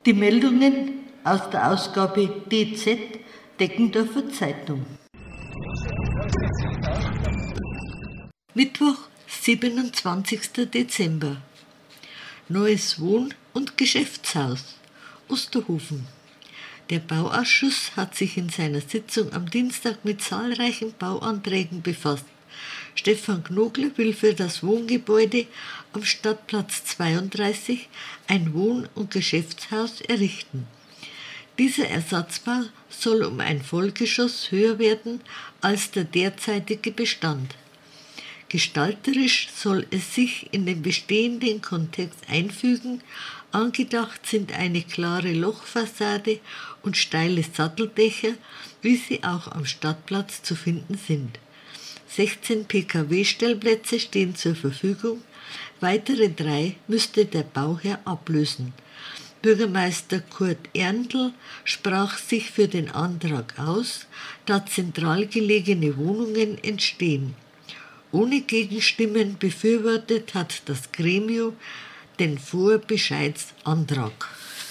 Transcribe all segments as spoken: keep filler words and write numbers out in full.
Die Meldungen aus der Ausgabe D Z Deggendorfer Zeitung. Mittwoch, siebenundzwanzigster Dezember. Neues Wohn- und Geschäftshaus, Osterhofen. Der Bauausschuss hat sich in seiner Sitzung am Dienstag mit zahlreichen Bauanträgen befasst. Stefan Knogler will für das Wohngebäude am Stadtplatz zweiunddreißig ein Wohn- und Geschäftshaus errichten. Dieser Ersatzbau soll um ein Vollgeschoss höher werden als der derzeitige Bestand. Gestalterisch soll es sich in den bestehenden Kontext einfügen. Angedacht sind eine klare Lochfassade und steile Satteldächer, wie sie auch am Stadtplatz zu finden sind. sechzehn Pkw-Stellplätze stehen zur Verfügung, weitere drei müsste der Bauherr ablösen. Bürgermeister Kurt Erndl sprach sich für den Antrag aus, da zentral gelegene Wohnungen entstehen. Ohne Gegenstimmen befürwortet hat das Gremium den Vorbescheidsantrag.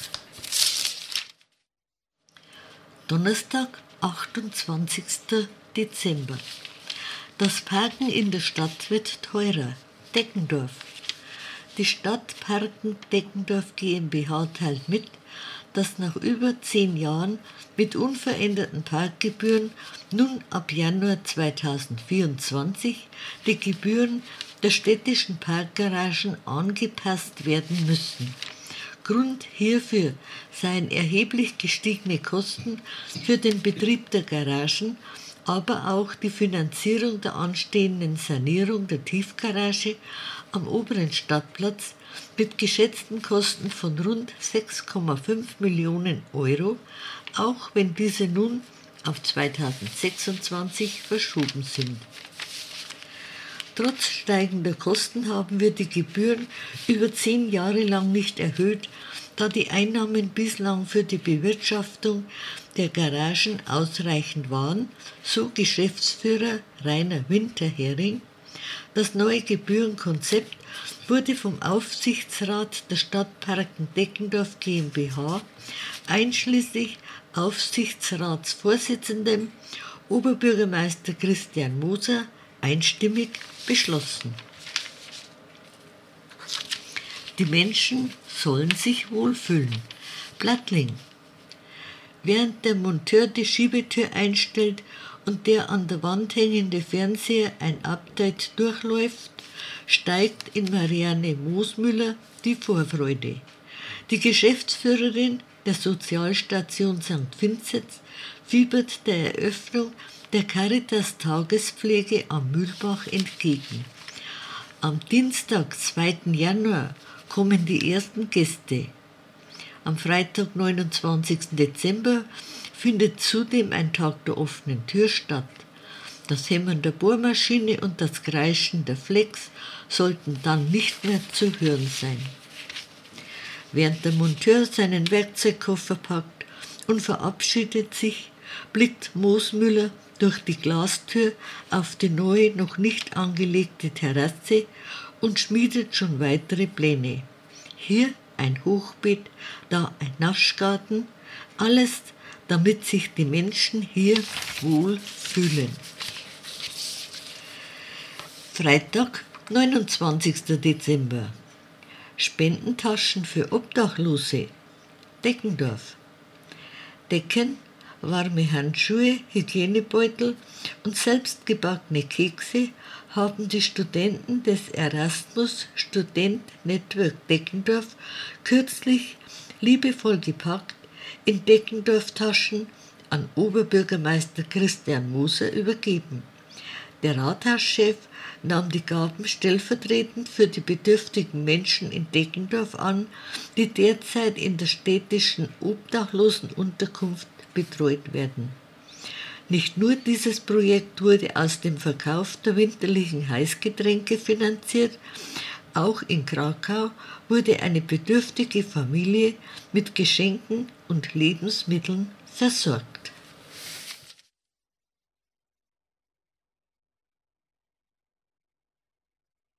Donnerstag, achtundzwanzigster Dezember. Das Parken in der Stadt wird teurer. Deggendorf. Die Stadt Parken Deggendorf GmbH teilt mit, dass nach über zehn Jahren mit unveränderten Parkgebühren nun ab Januar zweitausendvierundzwanzig die Gebühren der städtischen Parkgaragen angepasst werden müssen. Grund hierfür seien erheblich gestiegene Kosten für den Betrieb der Garagen, aber auch die Finanzierung der anstehenden Sanierung der Tiefgarage am oberen Stadtplatz mit geschätzten Kosten von rund sechs Komma fünf Millionen Euro, auch wenn diese nun auf zweitausendsechsundzwanzig verschoben sind. Trotz steigender Kosten haben wir die Gebühren über zehn Jahre lang nicht erhöht, da die Einnahmen bislang für die Bewirtschaftung der Garagen ausreichend waren, so Geschäftsführer Rainer Winterhering. Das neue Gebührenkonzept wurde vom Aufsichtsrat der Stadt Parken Deggendorf GmbH einschließlich Aufsichtsratsvorsitzendem Oberbürgermeister Christian Moser einstimmig beschlossen. Die Menschen sollen sich wohlfühlen. Plattling. Während der Monteur die Schiebetür einstellt und der an der Wand hängende Fernseher ein Update durchläuft, steigt in Marianne Moosmüller die Vorfreude. Die Geschäftsführerin der Sozialstation Sankt Vinzenz fiebert der Eröffnung der Caritas-Tagespflege am Mühlbach entgegen. Am Dienstag, zweiten Januar, kommen die ersten Gäste. Am Freitag, neunundzwanzigsten Dezember, findet zudem ein Tag der offenen Tür statt. Das Hämmern der Bohrmaschine und das Kreischen der Flex sollten dann nicht mehr zu hören sein. Während der Monteur seinen Werkzeugkoffer packt und verabschiedet sich, blickt Moosmüller durch die Glastür auf die neue, noch nicht angelegte Terrasse und schmiedet schon weitere Pläne. Hier ein Hochbeet, da ein Naschgarten, alles, damit sich die Menschen hier wohl fühlen. Freitag, neunundzwanzigster Dezember. Spendentaschen für Obdachlose. Deggendorf. Decken, warme Handschuhe, Hygienebeutel und selbstgebackene Kekse haben die Studenten des Erasmus Student Network Deggendorf kürzlich liebevoll gepackt in Deggendorf-Taschen an Oberbürgermeister Christian Moser übergeben. Der Rathauschef nahm die Gaben stellvertretend für die bedürftigen Menschen in Deggendorf an, die derzeit in der städtischen Obdachlosenunterkunft betreut werden. Nicht nur dieses Projekt wurde aus dem Verkauf der winterlichen Heißgetränke finanziert, auch in Krakau wurde eine bedürftige Familie mit Geschenken und Lebensmitteln versorgt.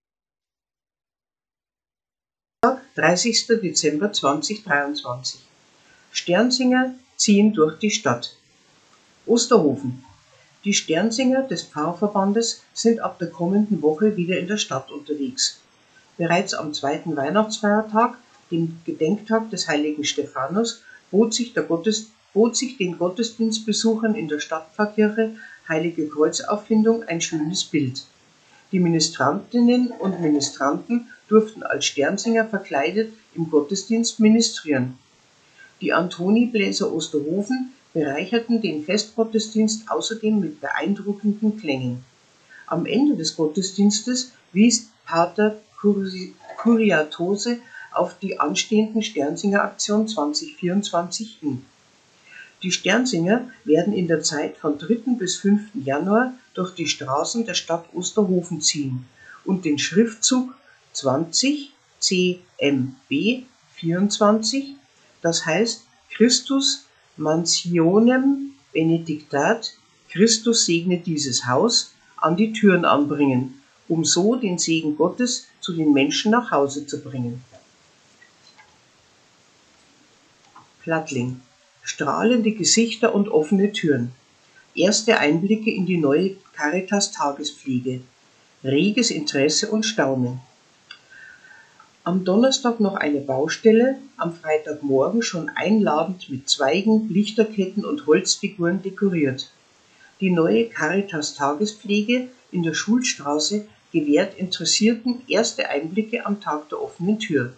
dreißigster Dezember zweitausenddreiundzwanzig. Sternsinger ziehen durch die Stadt. Osterhofen. Die Sternsinger des Pfarrverbandes sind ab der kommenden Woche wieder in der Stadt unterwegs. Bereits am zweiten Weihnachtsfeiertag, dem Gedenktag des heiligen Stephanus, bot sich, der Gottes, bot sich den Gottesdienstbesuchern in der Stadtpfarrkirche Heilige Kreuzauffindung ein schönes Bild. Die Ministrantinnen und Ministranten durften als Sternsinger verkleidet im Gottesdienst ministrieren. Die Antonibläser Osterhofen bereicherten den Festgottesdienst außerdem mit beeindruckenden Klängen. Am Ende des Gottesdienstes wies Pater Kuriatose auf die anstehenden Sternsinger-Aktion zwanzig vierundzwanzig hin. Die Sternsinger werden in der Zeit von dritten bis fünften Januar durch die Straßen der Stadt Osterhofen ziehen und den Schriftzug zwanzig C M B vierundzwanzig, das heißt Christus Mansionem Benedictat, Christus segne dieses Haus, an die Türen anbringen, um so den Segen Gottes zu den Menschen nach Hause zu bringen. Plattling. Strahlende Gesichter und offene Türen. Erste Einblicke in die neue Caritas-Tagespflege. Reges Interesse und Staunen. Am Donnerstag noch eine Baustelle, am Freitagmorgen schon einladend mit Zweigen, Lichterketten und Holzfiguren dekoriert. Die neue Caritas-Tagespflege in der Schulstraße gewährt Interessierten erste Einblicke am Tag der offenen Tür.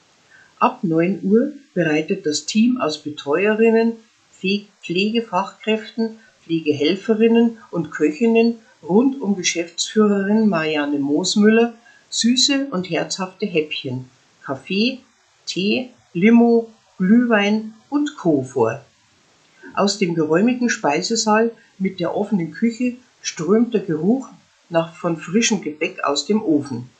Ab neun Uhr bereitet das Team aus Betreuerinnen, Pflegefachkräften, Pflegehelferinnen und Köchinnen rund um Geschäftsführerin Marianne Moosmüller süße und herzhafte Häppchen, Kaffee, Tee, Limo, Glühwein und Co. vor. Aus dem geräumigen Speisesaal mit der offenen Küche strömt der Geruch nach von frischem Gebäck aus dem Ofen.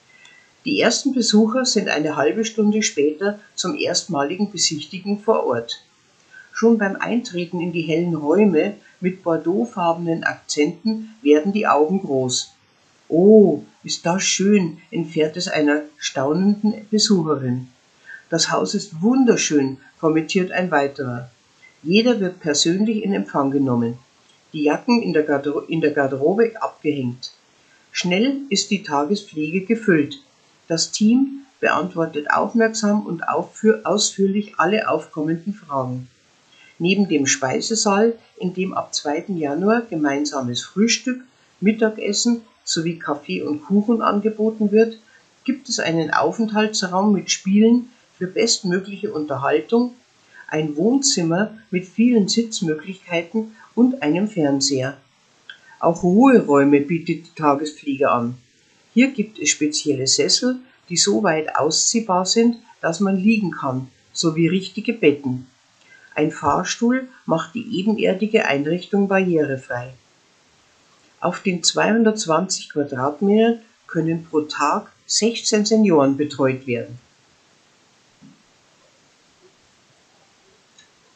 Die ersten Besucher sind eine halbe Stunde später zum erstmaligen Besichtigen vor Ort. Schon beim Eintreten in die hellen Räume mit bordeauxfarbenen Akzenten werden die Augen groß. »Oh, ist das schön«, entfährt es einer staunenden Besucherin. »Das Haus ist wunderschön«, kommentiert ein weiterer. Jeder wird persönlich in Empfang genommen. Die Jacken in der, Gardero- in der Garderobe abgehängt. Schnell ist die Tagespflege gefüllt. Das Team beantwortet aufmerksam und ausführlich alle aufkommenden Fragen. Neben dem Speisesaal, in dem ab zweiten Januar gemeinsames Frühstück, Mittagessen sowie Kaffee und Kuchen angeboten wird, gibt es einen Aufenthaltsraum mit Spielen für bestmögliche Unterhaltung, ein Wohnzimmer mit vielen Sitzmöglichkeiten und einem Fernseher. Auch Ruheräume bietet die Tagespflege an. Hier gibt es spezielle Sessel, die so weit ausziehbar sind, dass man liegen kann, sowie richtige Betten. Ein Fahrstuhl macht die ebenerdige Einrichtung barrierefrei. Auf den zweihundertzwanzig Quadratmetern können pro Tag sechzehn Senioren betreut werden.